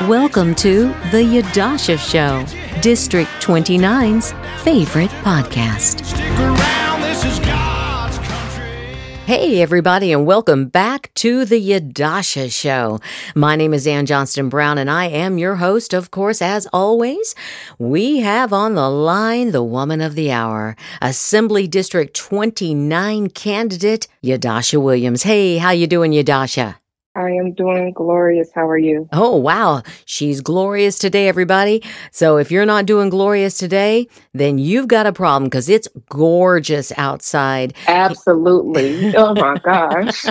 Welcome to The Yadasha Show, District 29's favorite podcast. Hey, everybody, and welcome back to The Yadasha Show. My name is Ann Johnston Brown, and I am your host. Of course, as always, we have on the line the woman of the hour, Assembly District 29 candidate, Yadasha Williams. Hey, how you doing, Yadasha? I am doing glorious. How are you? Oh, wow. She's glorious today, everybody. So if you're not doing glorious today, then you've got a problem because it's gorgeous outside. Absolutely. Oh, my gosh.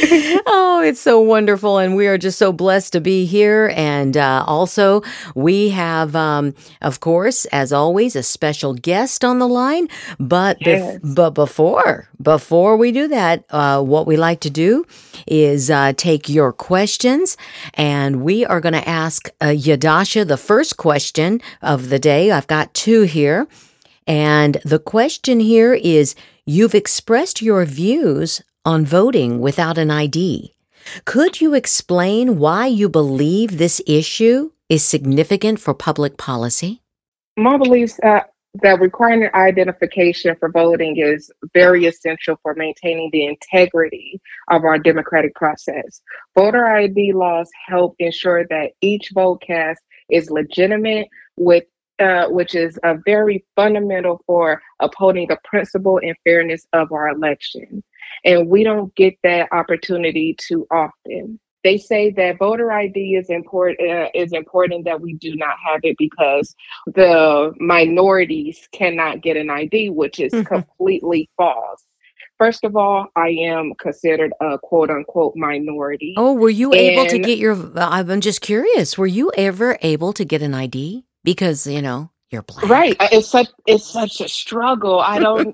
Oh, it's so wonderful. And we are just so blessed to be here. And also, we have, of course, as always, a special guest on the line. But, but before we do that, what we like to do is take your questions, and we are going to ask Yadasha the first question of the day. I've got two here, and the question here is, you've expressed your views on voting without an ID. Could you explain why you believe this issue is significant for public policy? My beliefs that requiring identification for voting is very essential for maintaining the integrity of our democratic process. Voter ID laws help ensure that each vote cast is legitimate, which is very fundamental for upholding the principle and fairness of our election. And we don't get that opportunity too often. They say that voter ID is important that we do not have it because the minorities cannot get an ID, which is completely false. First of all, I am considered a quote unquote minority. Oh, were you able to get I'm just curious, were you ever able to get an ID? Because, you're black. Right. It's such a struggle. I don't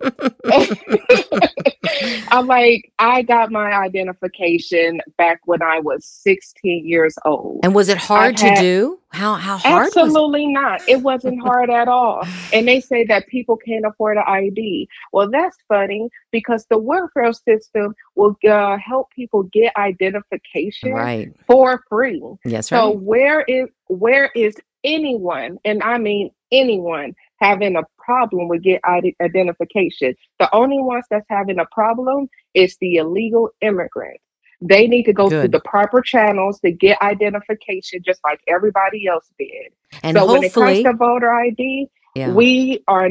I got my identification back when I was 16 years old. And was it hard to do? How hard Absolutely not. It wasn't hard at all. And they say that people can't afford an ID. Well, that's funny because the welfare system will help people get identification for free. Yes, right. So where is anyone, and I mean anyone, having a problem with get identification? The only ones that's having a problem is the illegal immigrant. They need to go through the proper channels to get identification, just like everybody else did. And so when it comes to voter ID, we are.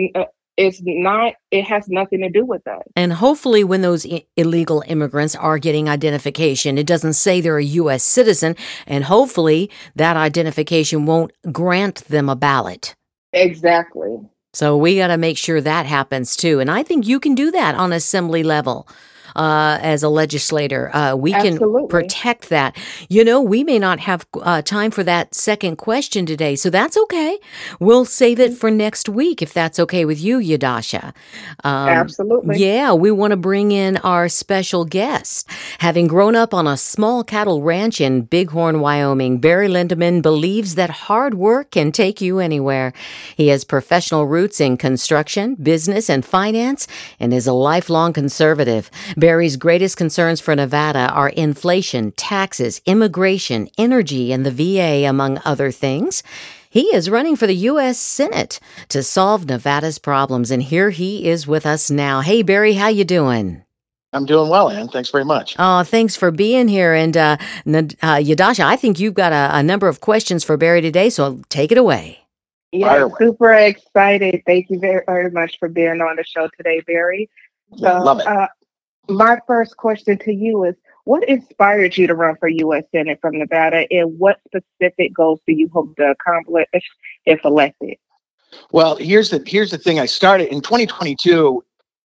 It has nothing to do with that. And hopefully when those illegal immigrants are getting identification, it doesn't say they're a U.S. citizen, and hopefully that identification won't grant them a ballot. Exactly. So we got to make sure that happens too. And I think you can do that on assembly level. As a legislator, we can protect that. We may not have time for that second question today, so that's okay. We'll save it for next week if that's okay with you, Yadasha. Absolutely. Yeah, we want to bring in our special guest. Having grown up on a small cattle ranch in Bighorn, Wyoming, Barry Lindeman believes that hard work can take you anywhere. He has professional roots in construction, business, and finance, and is a lifelong conservative. Barry's greatest concerns for Nevada are inflation, taxes, immigration, energy, and the VA, among other things. He is running for the U.S. Senate to solve Nevada's problems, and here he is with us now. Hey, Barry, how you doing? I'm doing well, Ann. Thanks very much. Oh, thanks for being here. And Yadasha, I think you've got a number of questions for Barry today, so take it away. Yeah, super excited. Thank you very, very much for being on the show today, Barry. So, love it. My first question to you is, what inspired you to run for U.S. Senate from Nevada, and what specific goals do you hope to accomplish if elected? Well, here's the thing. I started in 2022.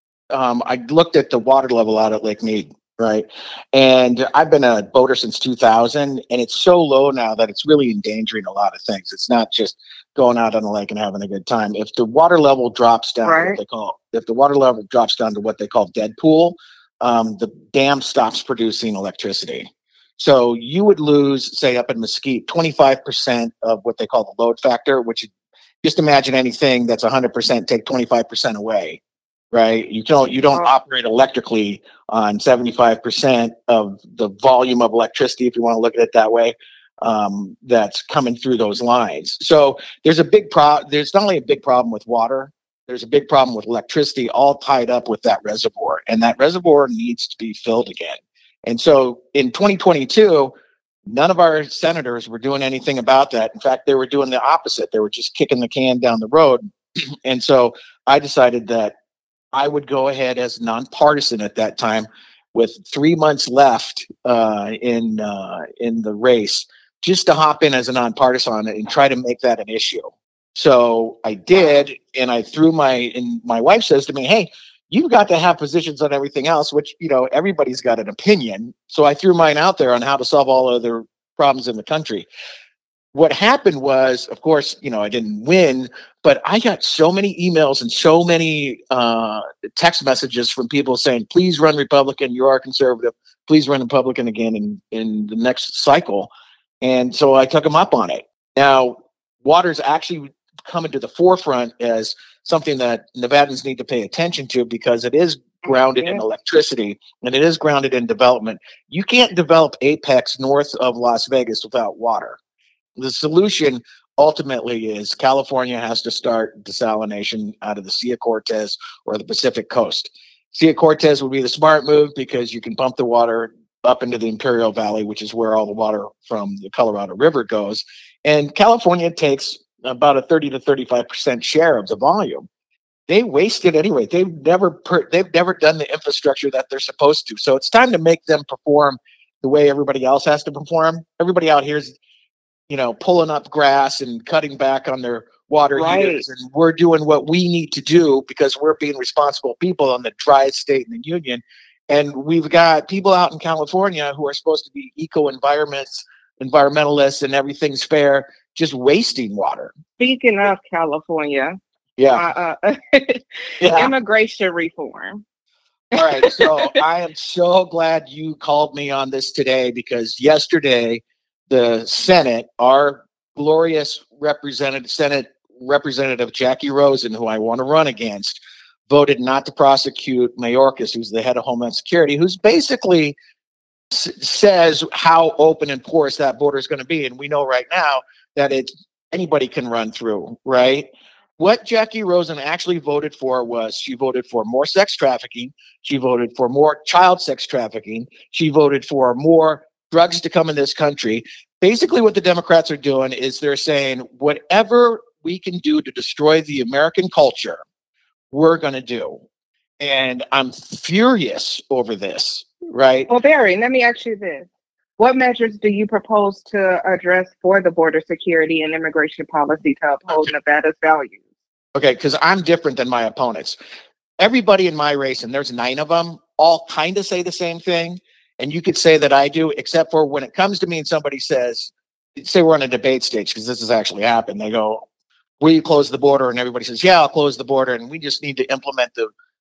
I looked at the water level out at Lake Mead, right? And I've been a boater since 2000, and it's so low now that it's really endangering a lot of things. It's not just going out on the lake and having a good time. If the water level drops down, if the water level drops down to what they call dead pool, the dam stops producing electricity. So you would lose, say, up in Mesquite, 25% of what they call the load factor, which just imagine anything that's 100%, take 25% away, right? You don't operate electrically on 75% of the volume of electricity, if you want to look at it that way. that's coming through those lines. So there's a big There's not only a big problem with water, there's a big problem with electricity, all tied up with that reservoir, and that reservoir needs to be filled again. And so in 2022, none of our senators were doing anything about that. In fact, they were doing the opposite. They were just kicking the can down the road. And so I decided that I would go ahead as nonpartisan at that time, with 3 months left in the race, just to hop in as a nonpartisan and try to make that an issue. So I did, and I threw and my wife says to me, "Hey, you've got to have positions on everything else," which, everybody's got an opinion. So I threw mine out there on how to solve all other problems in the country. What happened was, of course, I didn't win, but I got so many emails and so many text messages from people saying, "Please run Republican. You are conservative. Please run Republican again in the next cycle." And so I took them up on it. Now, water's actually coming to the forefront as something that Nevadans need to pay attention to, because it is grounded in electricity and it is grounded in development. You can't develop Apex north of Las Vegas without water. The solution ultimately is California has to start desalination out of the Sea of Cortez or the Pacific coast. Sea of Cortez would be the smart move, because you can pump the water up into the Imperial Valley, which is where all the water from the Colorado River goes. And California takes about a 30 to 35% share of the volume. They waste it anyway. They've never done the infrastructure that they're supposed to. So it's time to make them perform the way everybody else has to perform. Everybody out here is, pulling up grass and cutting back on their water heaters, and we're doing what we need to do because we're being responsible people in the driest state in the union. And we've got people out in California who are supposed to be environmentalists, and everything's fair, just wasting water. Speaking of California, immigration reform. All right, so I am so glad you called me on this today, because yesterday the Senate, our glorious Senate Representative Jackie Rosen, who I want to run against, voted not to prosecute Mayorkas, who's the head of Homeland Security, who's basically says how open and porous that border is going to be. And we know right now that anybody can run through, right? What Jackie Rosen actually voted for was, she voted for more sex trafficking. She voted for more child sex trafficking. She voted for more drugs to come in this country. Basically, what the Democrats are doing is they're saying, whatever we can do to destroy the American culture, we're going to do. And I'm furious over this, right? Well, Barry, let me ask you this. What measures do you propose to address for the border security and immigration policy to uphold Nevada's values? Okay, because I'm different than my opponents. Everybody in my race, and there's 9 of them, all kind of say the same thing. And you could say that I do, except for when it comes to me and somebody says, say we're on a debate stage, because this has actually happened. They go, "Will you close the border?" And everybody says, "Yeah, I'll close the border. And we just need to implement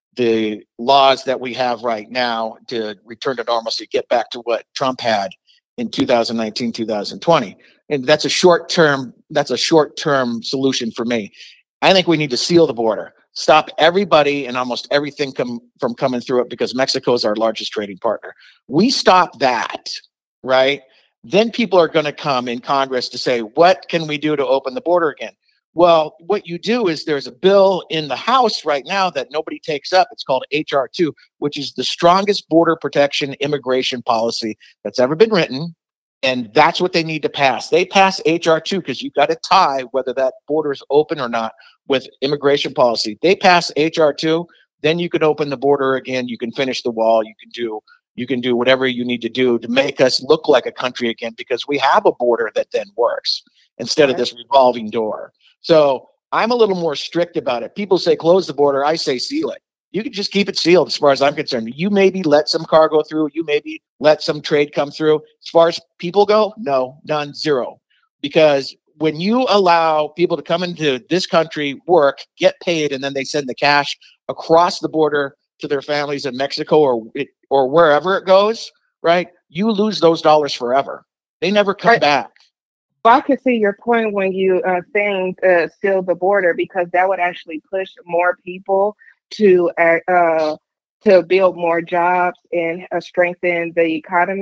the laws that we have right now to return to normalcy, get back to what Trump had in 2019, 2020. And that's a short-term solution for me. I think we need to seal the border, stop everybody and almost everything from coming through it, because Mexico is our largest trading partner. We stop that, right? Then people are going to come in Congress to say, what can we do to open the border again? Well, what you do is, there's a bill in the House right now that nobody takes up. It's called HR 2, which is the strongest border protection immigration policy that's ever been written. And that's what they need to pass. They pass HR 2 because you've got to tie whether that border is open or not with immigration policy. They pass HR 2, then you can open the border again. You can finish the wall. You can do whatever you need to do to make us look like a country again, because we have a border that then works instead of this revolving door. So I'm a little more strict about it. People say close the border. I say seal it. You can just keep it sealed as far as I'm concerned. You maybe let some cargo through. You maybe let some trade come through. As far as people go, no, none, zero. Because when you allow people to come into this country, work, get paid, and then they send the cash across the border to their families in Mexico or wherever it goes, right? You lose those dollars forever. They never come back. Well, I can see your point when you saying seal the border, because that would actually push more people to build more jobs and strengthen the economy.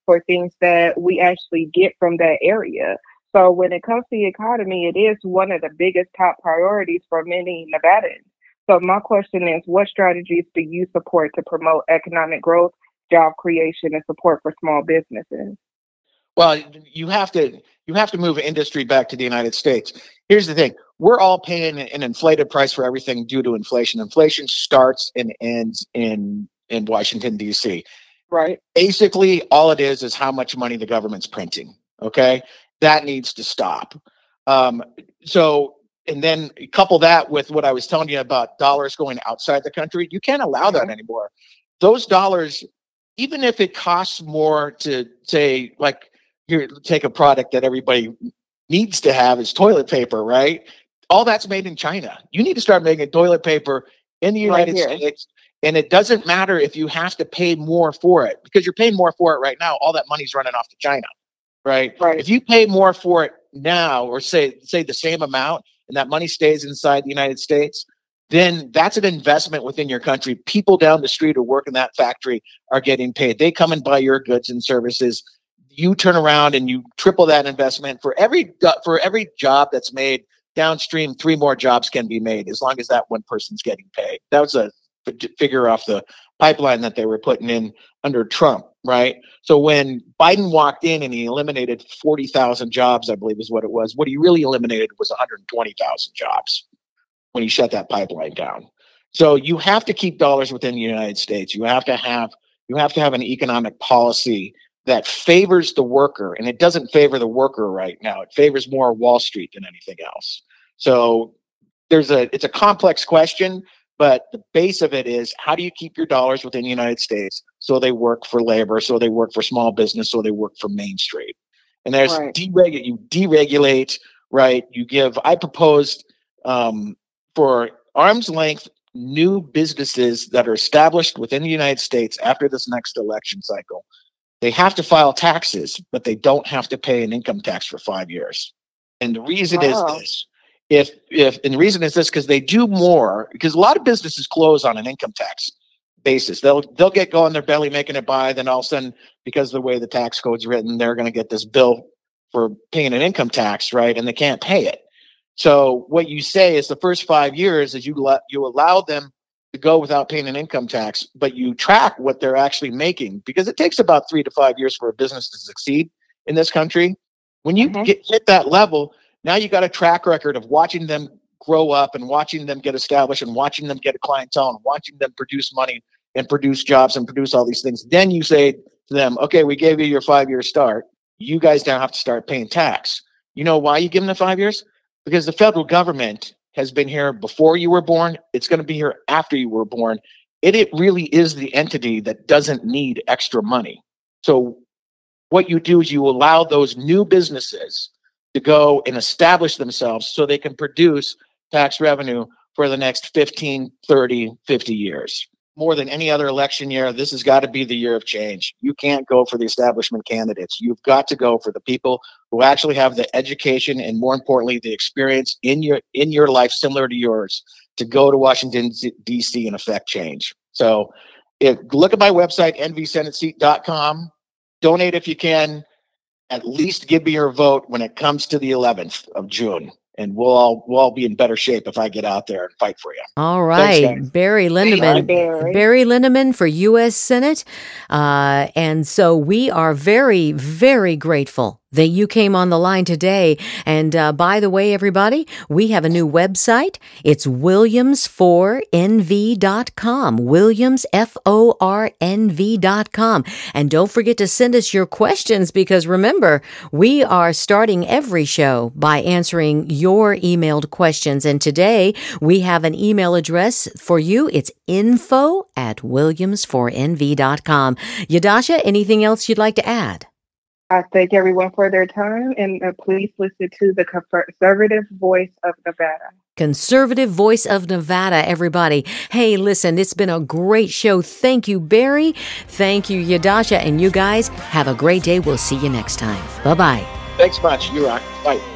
for things that we actually get from that area. So when it comes to the economy, it is one of the biggest top priorities for many Nevadans. So my question is, what strategies do you support to promote economic growth, job creation, and support for small businesses? Well, you have to move industry back to the United States. Here's the thing: we're all paying an inflated price for everything due to inflation. Inflation starts and ends in Washington, D.C. Right. Basically, all it is how much money the government's printing. Okay, that needs to stop. And then couple that with what I was telling you about dollars going outside the country. You can't allow that anymore. Those dollars, even if it costs more to say, like, here, take a product that everybody needs to have is toilet paper, right? All that's made in China. You need to start making toilet paper in the United States. And it doesn't matter if you have to pay more for it, because you're paying more for it right now. All that money's running off to China, right? If you pay more for it now, or say the same amount, and that money stays inside the United States, then that's an investment within your country. People down the street who work in that factory are getting paid. They come and buy your goods and services. You turn around and you triple that investment. For every job that's made downstream, 3 more jobs can be made as long as that one person's getting paid. That was a figure off the pipeline that they were putting in under Trump, right? So when Biden walked in and he eliminated 40,000 jobs, I believe is what it was, what he really eliminated was 120,000 jobs when he shut that pipeline down. So you have to keep dollars within the United States. You have to have an economic policy that favors the worker, and it doesn't favor the worker right now. It favors more Wall Street than anything else. So it's a complex question, but the base of it is, how do you keep your dollars within the United States so they work for labor, so they work for small business, so they work for Main Street? And there's you deregulate, right? I proposed for arm's length new businesses that are established within the United States after this next election cycle. They have to file taxes, but they don't have to pay an income tax for 5 years. And the reason is this. And the reason is this, because they do more, because a lot of businesses close on an income tax basis. They'll get going their belly making it by, then all of a sudden, because of the way the tax code's written, they're going to get this bill for paying an income tax, right? And they can't pay it. So what you say is the first 5 years is you allow them to go without paying an income tax, but you track what they're actually making, because it takes about 3 to 5 years for a business to succeed in this country. When you hit that level, now you got a track record of watching them grow up and watching them get established and watching them get a clientele and watching them produce money and produce jobs and produce all these things. Then you say to them, okay, we gave you your 5-year start. You guys now have to start paying tax. You know why you give them the 5 years? Because the federal government has been here before you were born. It's going to be here after you were born. It really is the entity that doesn't need extra money. So what you do is you allow those new businesses to go and establish themselves so they can produce tax revenue for the next 15, 30, 50 years. More than any other election year, this has got to be the year of change. You can't go for the establishment candidates. You've got to go for the people who actually have the education and, more importantly, the experience in your life similar to yours to go to Washington, D.C. and affect change. So look at my website, nvsenateseat.com. Donate if you can. At least give me your vote when it comes to the 11th of June. And we'll all be in better shape if I get out there and fight for you. All right. Thanks, Barry Lindeman. Barry Lindeman for U.S. Senate. And so we are very, very grateful that you came on the line today. And by the way, everybody, we have a new website. It's williams4nv.com. williamsfornv.com. And don't forget to send us your questions, because remember, we are starting every show by answering your emailed questions. And today we have an email address for you. It's info@williams4nv.com. Yadasha, anything else you'd like to add? I thank everyone for their time, and please listen to the Conservative Voice of Nevada. Conservative Voice of Nevada, everybody. Hey, listen, it's been a great show. Thank you, Barry. Thank you, Yadasha. And you guys have a great day. We'll see you next time. Bye-bye. Thanks much. You rock. Bye.